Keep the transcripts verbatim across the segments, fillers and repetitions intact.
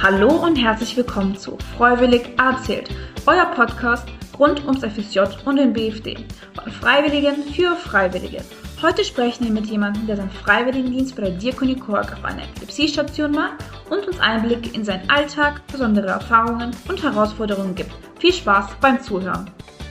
Hallo und herzlich willkommen zu Freiwillig erzählt, euer Podcast rund ums F S J und den B F D, von Freiwilligen für Freiwillige. Heute sprechen wir mit jemandem, der seinen Freiwilligendienst bei der Diakonie Cork auf einer Epilepsiestation macht und uns Einblicke in seinen Alltag, besondere Erfahrungen und Herausforderungen gibt. Viel Spaß beim Zuhören.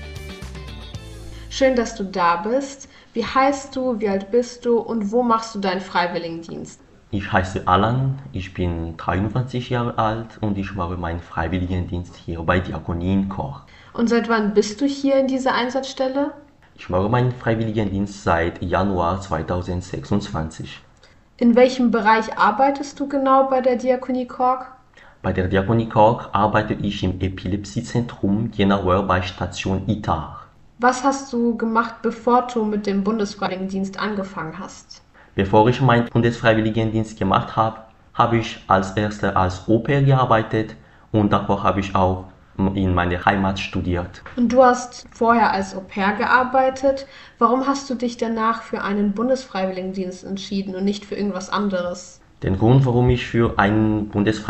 Schön, dass du da bist. Wie heißt du, wie alt bist du und wo machst du deinen Freiwilligendienst? Ich heiße Alan, ich bin dreiundzwanzig Jahre alt und ich mache meinen Freiwilligendienst hier bei Diakonie in Cork. Und seit wann bist du hier in dieser Einsatzstelle? Ich mache meinen Freiwilligendienst seit Januar zweitausendsechsundzwanzig. In welchem Bereich arbeitest du genau bei der Diakonie Cork? Bei der Diakonie Cork arbeite ich im Epilepsiezentrum, genauer bei Station Itar. Was hast du gemacht, bevor du mit dem Bundesfreiwilligendienst angefangen hast? Bevor ich meinen Bundesfreiwilligendienst gemacht habe, habe ich als erster als Au-pair gearbeitet und davor habe ich auch in meiner Heimat studiert. Und du hast vorher als Au-pair gearbeitet. Warum hast du dich danach für einen Bundesfreiwilligendienst entschieden und nicht für irgendwas anderes? Der Grund, warum ich für einen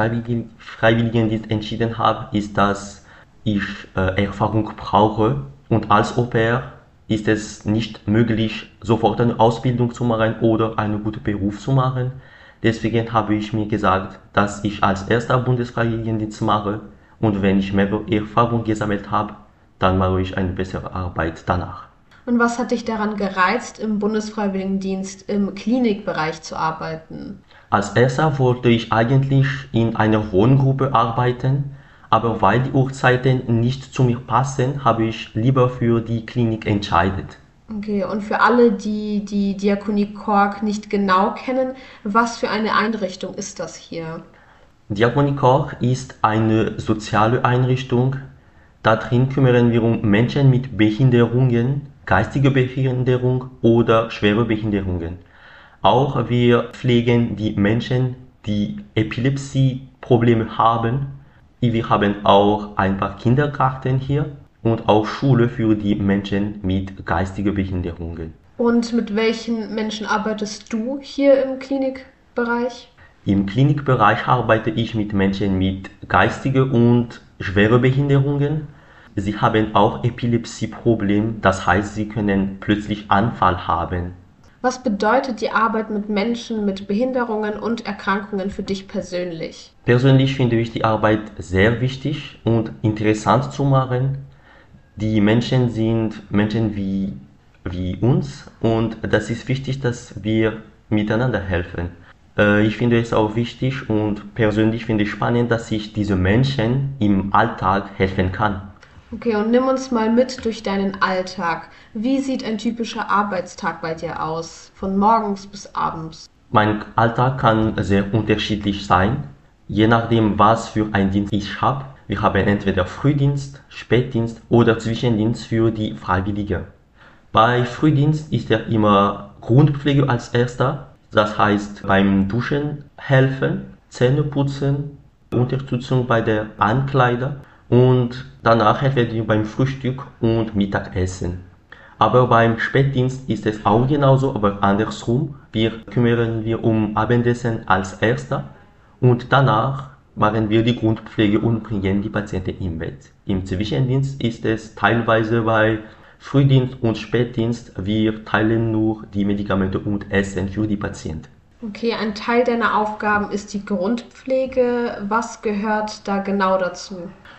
Bundesfreiwilligendienst entschieden habe, ist, dass ich äh, Erfahrung brauche und als Au-pair ist es nicht möglich, sofort eine Ausbildung zu machen oder einen guten Beruf zu machen. Deswegen habe ich mir gesagt, dass ich als erster Bundesfreiwilligendienst mache und wenn ich mehr Erfahrung gesammelt habe, dann mache ich eine bessere Arbeit danach. Und was hat dich daran gereizt, im Bundesfreiwilligendienst im Klinikbereich zu arbeiten? Als erster wollte ich eigentlich in einer Wohngruppe arbeiten, aber weil die Uhrzeiten nicht zu mir passen, habe ich lieber für die Klinik entschieden. Okay, und für alle, die die Diakonie Cork nicht genau kennen, was für eine Einrichtung ist das hier? Diakonie Cork ist eine soziale Einrichtung. Darin kümmern wir um Menschen mit Behinderungen, geistige Behinderung oder schwere Behinderungen. Auch wir pflegen die Menschen, die Epilepsie-Probleme haben. Wir haben auch ein paar Kindergärten hier und auch Schule für die Menschen mit geistigen Behinderungen. Und mit welchen Menschen arbeitest du hier im Klinikbereich? Im Klinikbereich arbeite ich mit Menschen mit geistigen und schweren Behinderungen. Sie haben auch Epilepsieprobleme, das heißt, sie können plötzlich Anfall haben. Was bedeutet die Arbeit mit Menschen mit Behinderungen und Erkrankungen für dich persönlich? Persönlich finde ich die Arbeit sehr wichtig und interessant zu machen. Die Menschen sind Menschen wie, wie uns und das ist wichtig, dass wir miteinander helfen. Ich finde es auch wichtig und persönlich finde ich spannend, dass ich diesen Menschen im Alltag helfen kann. Okay, und nimm uns mal mit durch deinen Alltag. Wie sieht ein typischer Arbeitstag bei dir aus, von morgens bis abends? Mein Alltag kann sehr unterschiedlich sein, je nachdem, was für einen Dienst ich habe. Wir haben entweder Frühdienst, Spätdienst oder Zwischendienst für die Freiwilligen. Bei Frühdienst ist ja immer Grundpflege als erster, das heißt beim Duschen helfen, Zähne putzen, Unterstützung bei der Ankleidung. Und danach helfen wir beim Frühstück und Mittagessen. Aber beim Spätdienst ist es auch genauso, aber andersrum. Wir kümmern wir um Abendessen als erster und danach machen wir die Grundpflege und bringen die Patienten im Bett. Im Zwischendienst ist es teilweise bei Frühdienst und Spätdienst, wir teilen nur die Medikamente und Essen für die Patienten. Okay, ein Teil deiner Aufgaben ist die Grundpflege. Was gehört da genau dazu?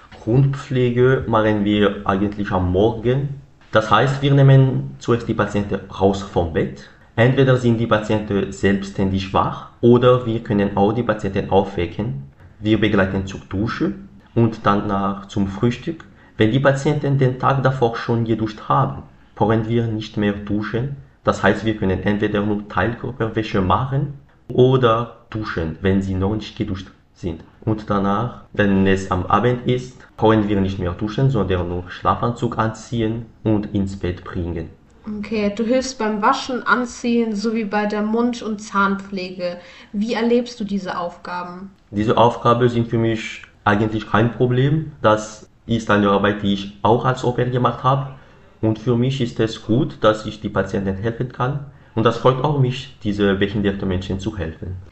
Grundpflege machen wir eigentlich am Morgen. Das heißt, wir nehmen zuerst die Patienten raus vom Bett. Entweder sind die Patienten selbstständig wach oder wir können auch die Patienten aufwecken. Wir begleiten zur Dusche und danach zum Frühstück. Wenn die Patienten den Tag davor schon geduscht haben, brauchen wir nicht mehr duschen. Das heißt, wir können entweder nur Teilkörperwäsche machen oder duschen, wenn sie noch nicht geduscht sind. Und danach, wenn es am Abend ist, brauchen wir nicht mehr duschen, sondern nur Schlafanzug anziehen und ins Bett bringen. Okay, du hilfst beim Waschen, Anziehen sowie bei der Mund- und Zahnpflege. Wie erlebst du diese Aufgaben? Diese Aufgaben sind für mich eigentlich kein Problem. Das ist eine Arbeit, die ich auch als Au-pair gemacht habe. Und für mich ist es gut, dass ich die Patienten helfen kann. Und das freut auch mich, diese behinderten Menschen zu helfen.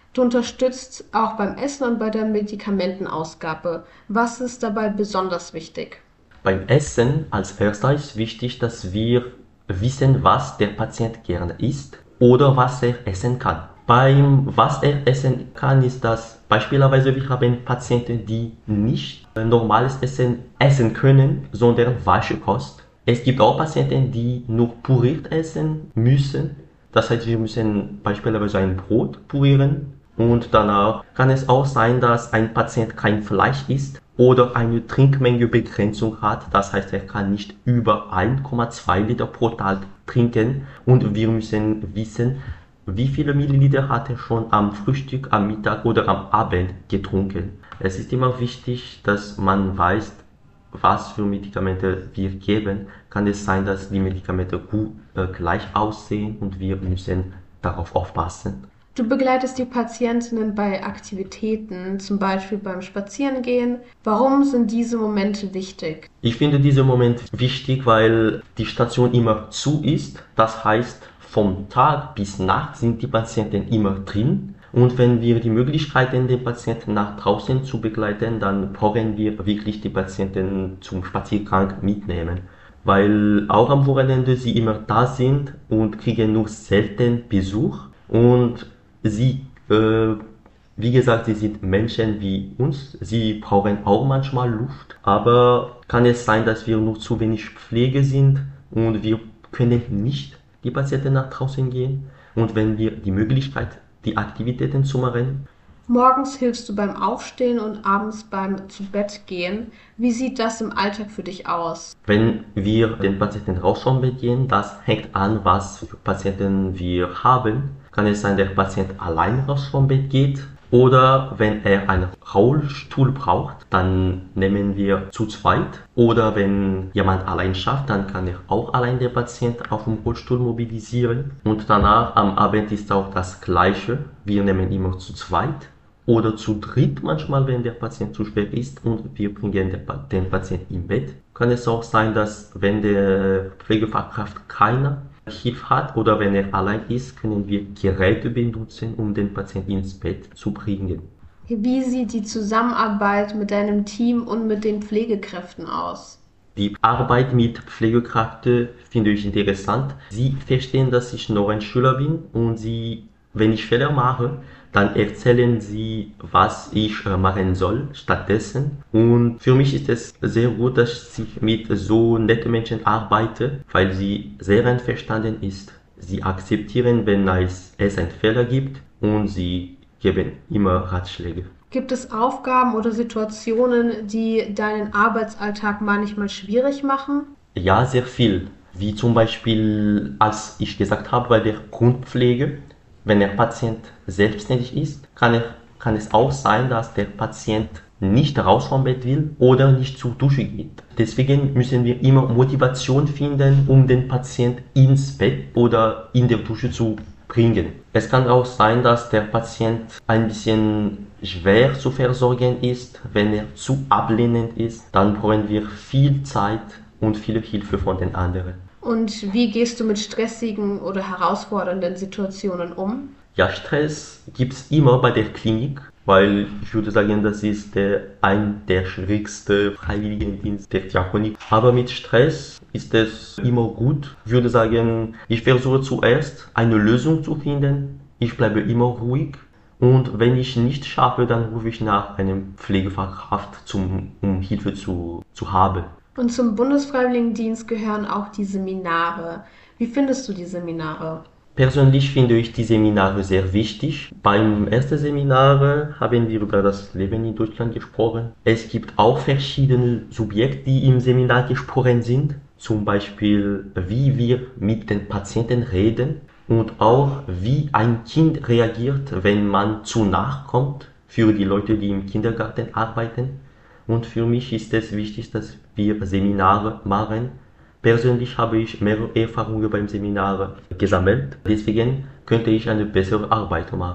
Du unterstützt auch beim Essen und bei der Medikamentenausgabe. Was ist dabei besonders wichtig? Beim Essen als erstes ist wichtig, dass wir wissen, was der Patient gerne isst oder was er essen kann. Beim was er essen kann, ist das beispielsweise, wir haben Patienten, die nicht normales Essen essen können, sondern weiche Kost. Es gibt auch Patienten, die nur puriert essen müssen. Das heißt, wir müssen beispielsweise ein Brot purieren und danach kann es auch sein, dass ein Patient kein Fleisch isst oder eine Trinkmengebegrenzung hat. Das heißt, er kann nicht über eins Komma zwei Liter pro Tag trinken und wir müssen wissen, wie viele Milliliter hat er schon am Frühstück, am Mittag oder am Abend getrunken. Es ist immer wichtig, dass man weiß, was für Medikamente wir geben. Kann es sein, dass die Medikamente gut äh, gleich aussehen und wir müssen darauf aufpassen. Du begleitest die Patientinnen bei Aktivitäten, zum Beispiel beim Spazierengehen. Warum sind diese Momente wichtig? Ich finde diese Momente wichtig, weil die Station immer zu ist. Das heißt, vom Tag bis Nacht sind die Patienten immer drin. Und wenn wir die Möglichkeit haben, den Patienten nach draußen zu begleiten, dann brauchen wir wirklich die Patienten zum Spaziergang mitnehmen. Weil auch am Wochenende sie immer da sind und kriegen nur selten Besuch. Und sie, äh, wie gesagt, sie sind Menschen wie uns. Sie brauchen auch manchmal Luft. Aber kann es sein, dass wir nur zu wenig Pflege sind und wir können nicht die Patienten nach draußen gehen. Und wenn wir die Möglichkeit, die Aktivitäten zu machen. Morgens hilfst du beim Aufstehen und abends beim Zu-Bett-Gehen. Wie sieht das im Alltag für dich aus? Wenn wir den Patienten raus vom Bett gehen, das hängt an, was für Patienten wir haben. Kann es sein, der Patient allein raus vom Bett geht oder wenn er einen Rollstuhl braucht, dann nehmen wir zu zweit. Oder wenn jemand allein schafft, dann kann er auch allein der Patient auf dem Rollstuhl mobilisieren. Und danach am Abend ist auch das Gleiche. Wir nehmen immer zu zweit oder zu dritt manchmal, wenn der Patient zu spät ist und wir bringen den Patienten im Bett. Kann es auch sein, dass wenn der Pflegefachkraft keine Hilfe hat oder wenn er allein ist, können wir Geräte benutzen, um den Patienten ins Bett zu bringen. Wie sieht die Zusammenarbeit mit deinem Team und mit den Pflegekräften aus? Die Arbeit mit Pflegekräften finde ich interessant. Sie verstehen, dass ich noch ein Schüler bin und sie, wenn ich Fehler mache, dann erzählen sie, was ich machen soll stattdessen. Und für mich ist es sehr gut, dass ich mit so netten Menschen arbeite, weil sie sehr einverstanden ist. Sie akzeptieren, wenn es einen Fehler gibt und sie geben immer Ratschläge. Gibt es Aufgaben oder Situationen, die deinen Arbeitsalltag manchmal schwierig machen? Ja, sehr viel. Wie zum Beispiel, als ich gesagt habe, bei der Grundpflege, wenn der Patient selbstständig ist, kann, er, kann es auch sein, dass der Patient nicht raus vom Bett will oder nicht zur Dusche geht. Deswegen müssen wir immer Motivation finden, um den Patient ins Bett oder in der Dusche zu bringen. Es kann auch sein, dass der Patient ein bisschen schwer zu versorgen ist. Wenn er zu ablehnend ist, dann brauchen wir viel Zeit und viel Hilfe von den anderen. Und wie gehst du mit stressigen oder herausfordernden Situationen um? Ja, Stress gibt es immer bei der Klinik, weil ich würde sagen, das ist der, ein der schwierigsten Freiwilligendienst der Diakonie. Aber mit Stress ist es immer gut. Ich würde sagen, ich versuche zuerst eine Lösung zu finden. Ich bleibe immer ruhig. Und wenn ich nicht schaffe, dann rufe ich nach einem Pflegefachkraft, zum, um Hilfe zu, zu haben. Und zum Bundesfreiwilligendienst gehören auch die Seminare. Wie findest du die Seminare? Persönlich finde ich die Seminare sehr wichtig. Beim ersten Seminar haben wir über das Leben in Deutschland gesprochen. Es gibt auch verschiedene Subjekte, die im Seminar gesprochen sind. Zum Beispiel, wie wir mit den Patienten reden und auch, wie ein Kind reagiert, wenn man zu nahe kommt, für die Leute, die im Kindergarten arbeiten. Und für mich ist es wichtig, dass wir Seminare machen. Persönlich habe ich mehrere Erfahrungen beim Seminar gesammelt. Deswegen könnte ich eine bessere Arbeit machen.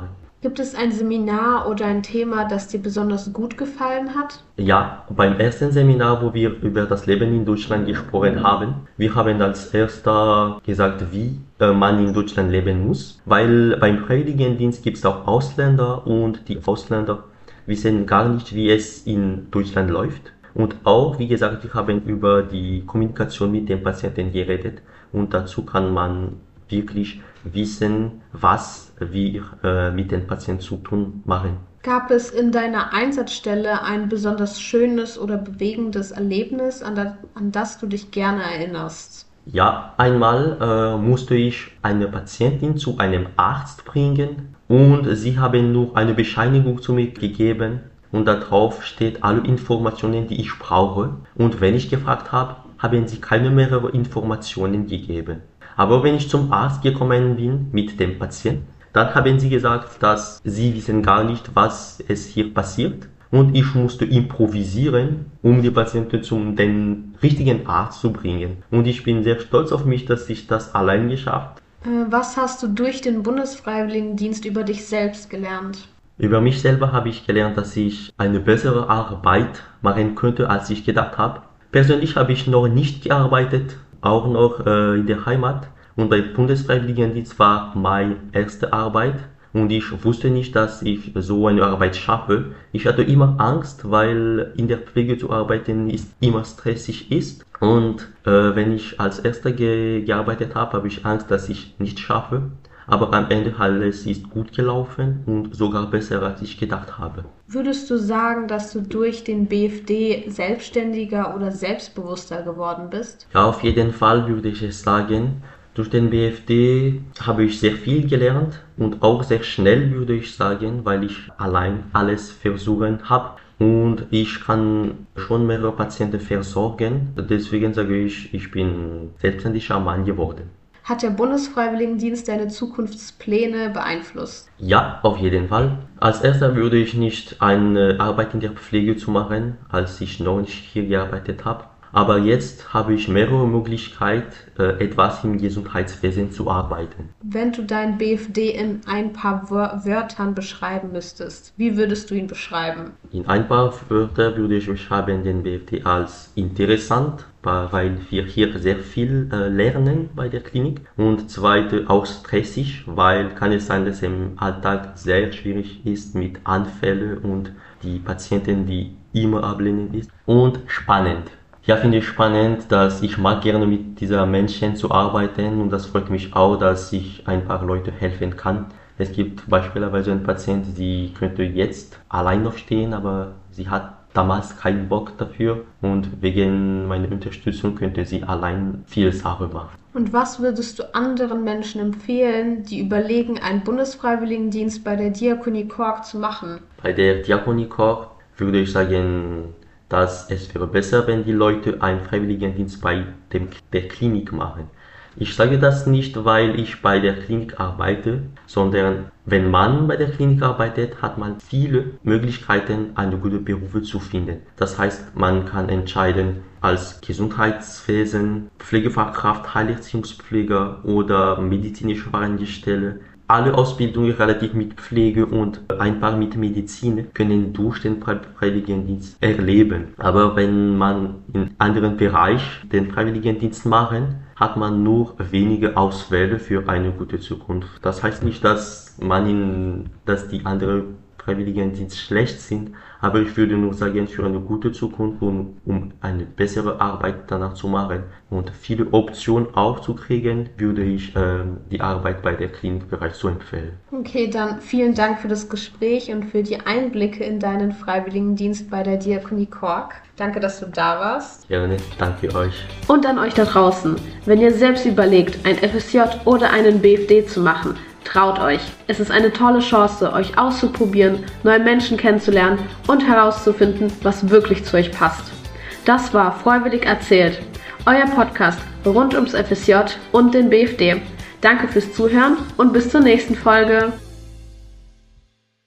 Gibt es ein Seminar oder ein Thema, das dir besonders gut gefallen hat? Ja, beim ersten Seminar, wo wir über das Leben in Deutschland gesprochen haben, wir haben als erster gesagt, wie äh, man in Deutschland leben muss, weil beim Freiwilligendienst gibt es auch Ausländer und die Ausländer wissen gar nicht, wie es in Deutschland läuft. Und auch, wie gesagt, wir haben über die Kommunikation mit dem Patienten geredet und dazu kann man wirklich wissen, was wir äh, mit den Patienten zu tun machen. Gab es in deiner Einsatzstelle ein besonders schönes oder bewegendes Erlebnis, an das, an das du dich gerne erinnerst? Ja, einmal äh, musste ich eine Patientin zu einem Arzt bringen und sie haben nur eine Bescheinigung zu mir gegeben und darauf steht alle Informationen, die ich brauche. Und wenn ich gefragt habe, haben sie keine mehrere Informationen gegeben. Aber wenn ich zum Arzt gekommen bin mit dem Patienten, dann haben sie gesagt, dass sie wissen gar nicht, was es hier passiert. Und ich musste improvisieren, um die Patienten zum den richtigen Arzt zu bringen. Und ich bin sehr stolz auf mich, dass ich das allein geschafft habe. Was hast du durch den Bundesfreiwilligendienst über dich selbst gelernt? Über mich selber habe ich gelernt, dass ich eine bessere Arbeit machen könnte, als ich gedacht habe. Persönlich habe ich noch nicht gearbeitet, auch noch äh, in der Heimat. Und beim Bundesfreiwilligendienst war meine erste Arbeit. Und ich wusste nicht, dass ich so eine Arbeit schaffe. Ich hatte immer Angst, weil in der Pflege zu arbeiten ist immer stressig ist. Und äh, wenn ich als Erster ge- gearbeitet habe, habe ich Angst, dass ich nicht schaffe. Aber am Ende alles ist gut gelaufen und sogar besser, als ich gedacht habe. Würdest du sagen, dass du durch den B F D selbstständiger oder selbstbewusster geworden bist? Ja, auf jeden Fall würde ich es sagen. Durch den B F D habe ich sehr viel gelernt und auch sehr schnell, würde ich sagen, weil ich allein alles versuchen habe. Und ich kann schon mehrere Patienten versorgen. Deswegen sage ich, ich bin selbstständiger Mann geworden. Hat der Bundesfreiwilligendienst deine Zukunftspläne beeinflusst? Ja, auf jeden Fall. Als erster würde ich nicht eine Arbeit in der Pflege zu machen, als ich noch nicht hier gearbeitet habe. Aber jetzt habe ich mehrere Möglichkeiten, etwas im Gesundheitswesen zu arbeiten. Wenn du deinen B F D in ein paar Wörtern beschreiben müsstest, wie würdest du ihn beschreiben? In ein paar Wörtern würde ich beschreiben den B F D als interessant, weil wir hier sehr viel lernen bei der Klinik. Und zweite auch stressig, weil kann es sein, dass es im Alltag sehr schwierig ist mit Anfällen und die Patienten, die immer ablehnend ist. Und spannend. Ja, finde ich spannend, dass ich mag gerne mit dieser Menschen zu arbeiten und das freut mich auch, dass ich ein paar Leute helfen kann. Es gibt beispielsweise einen Patienten, die könnte jetzt allein noch stehen, aber sie hat damals keinen Bock dafür und wegen meiner Unterstützung könnte sie allein viele Sachen machen. Und was würdest du anderen Menschen empfehlen, die überlegen, einen Bundesfreiwilligendienst bei der Diakonie Cork zu machen? Bei der Diakonie Cork würde ich sagen, dass es wäre besser, wenn die Leute einen Freiwilligendienst bei dem, der Klinik machen. Ich sage das nicht, weil ich bei der Klinik arbeite, sondern wenn man bei der Klinik arbeitet, hat man viele Möglichkeiten, eine gute Berufe zu finden. Das heißt, man kann entscheiden als Gesundheitswesen, Pflegefachkraft, Heilerziehungspfleger oder medizinische Fachangestellte. Alle Ausbildungen relativ mit Pflege und ein paar mit Medizin können durch den Freiwilligendienst erleben. Aber wenn man in anderen Bereichen den Freiwilligendienst machen, hat man nur wenige Auswähle für eine gute Zukunft. Das heißt nicht, dass man in, dass die anderen Freiwilligendienst schlecht sind, aber ich würde nur sagen, für eine gute Zukunft und um eine bessere Arbeit danach zu machen und viele Optionen auch zu kriegen, würde ich äh, die Arbeit bei der Klinik bereits so empfehlen. Okay, dann vielen Dank für das Gespräch und für die Einblicke in deinen Freiwilligendienst bei der Diakonie Cork. Danke, dass du da warst. Gerne, danke euch. Und an euch da draußen, wenn ihr selbst überlegt, ein F S J oder einen B F D zu machen, traut euch. Es ist eine tolle Chance, euch auszuprobieren, neue Menschen kennenzulernen und herauszufinden, was wirklich zu euch passt. Das war Freiwillig erzählt, euer Podcast rund ums F S J und den B F D. Danke fürs Zuhören und bis zur nächsten Folge.